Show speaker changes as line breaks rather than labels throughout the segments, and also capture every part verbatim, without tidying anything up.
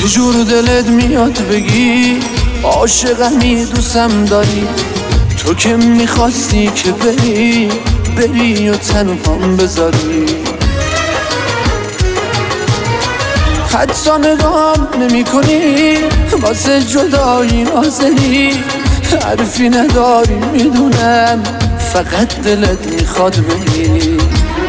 چجور دلت میاد بگی عاشقمی دوستم داری؟ تو که میخواستی که بری بری و تنهام بذاری. حتی نگام نمی کنی واسه جدایی نازنی، حرفی نداری میدونم فقط دلت میخواد بگی.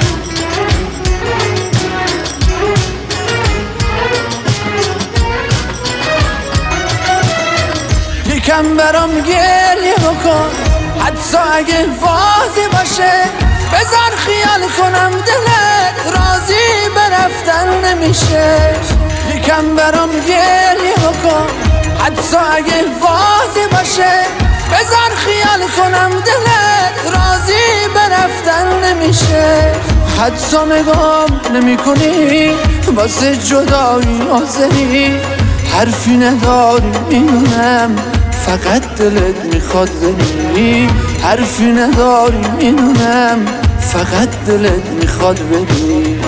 یکم برام گریه بکن حتی اگه واضح باشه، بذار خیال کنم دلت راضی به رفتن نمیشه. یکم برام گریه بکن حتی اگه واضح باشه، بذار خیال کنم دلت راضی به رفتن نمیشه. حتی نگام نمی کنی واسه جدایی نازنی، حرفی نداری میدونم فقط دلت میخواد بری. حرفی نداری میدونم فقط دلت میخواد بری.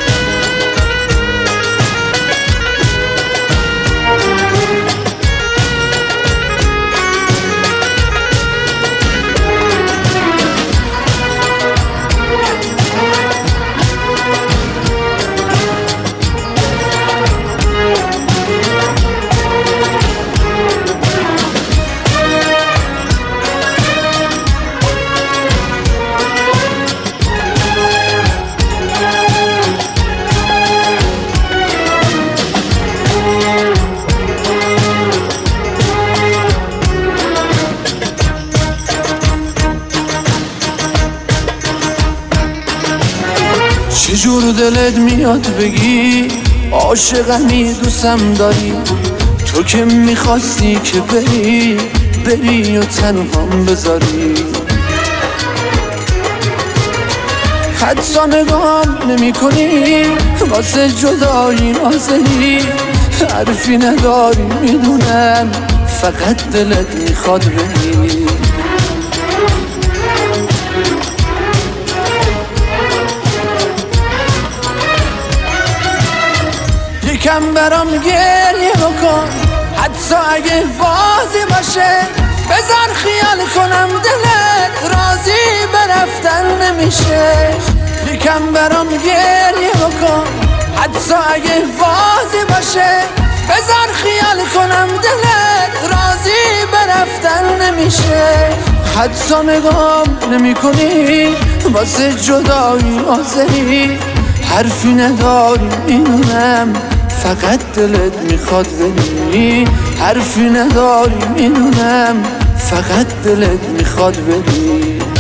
چجور دلت میاد بگی عاشقمی دوستم داری؟ تو که میخواستی که بری بری و تنهام بذاری. حتی نگام نمی کنی واسه جدایی نازنی، حرفی نداری میدونم فقط دلت میخواد بری. یکم برام گریه بکن حتی اگه واضح باشه، بذار خیال کنم دلت راضی به رفتن نمیشه. یکم برام گریه بکن حتی اگه واضح باشه، بذار خیال کنم دلت راضی به رفتن نمیشه. حتی نگام نمی کنی واسه جدایی نازنی، حرفی نداری میدونم فقط دلت میخواد بری. حرفی نداری میدونم فقط دلت میخواد بری.